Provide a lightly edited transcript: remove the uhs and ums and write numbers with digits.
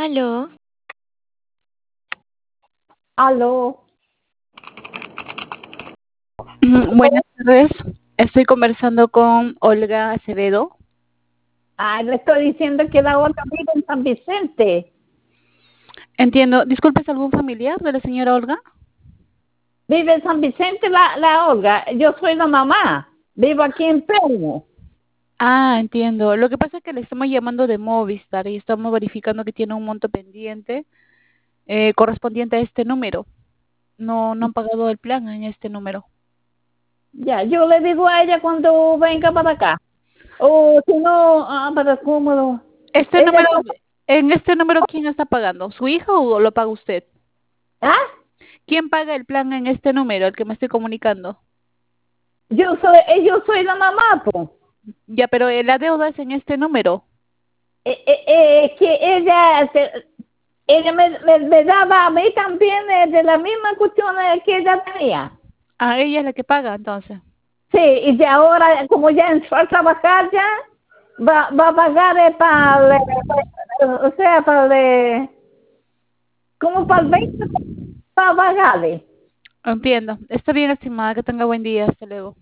Aló, Aló. Buenas tardes. Estoy conversando con Olga Acevedo. Le estoy diciendo que la otra vive en San Vicente. Entiendo. Disculpe, ¿es algún familiar de la señora Olga? Vive en San Vicente la Olga. Yo soy la mamá. Vivo aquí en Perú. Ah, entiendo. Lo que pasa es que le estamos llamando de Movistar y estamos verificando que tiene un monto pendiente correspondiente a este número. No han pagado el plan en este número. Ya, yo le digo a ella cuando venga para acá. O si no, para cómodo. Este Ella número, está... en este número, ¿quién está pagando? ¿Su hija o lo paga usted? ¿Ah? ¿Quién paga el plan en este número, al que me estoy comunicando? Yo soy la mamá, pues. Ya, pero la deuda es en este número. Que ella me daba a mí también de la misma cuestión que ella tenía. Ah, ella es la que paga, entonces. Sí, y de ahora, como ya entró a trabajar ya, va a pagar o sea, como para el 20 va a pagarle. Entiendo. Está bien, estimada. Que tenga buen día. Hasta luego.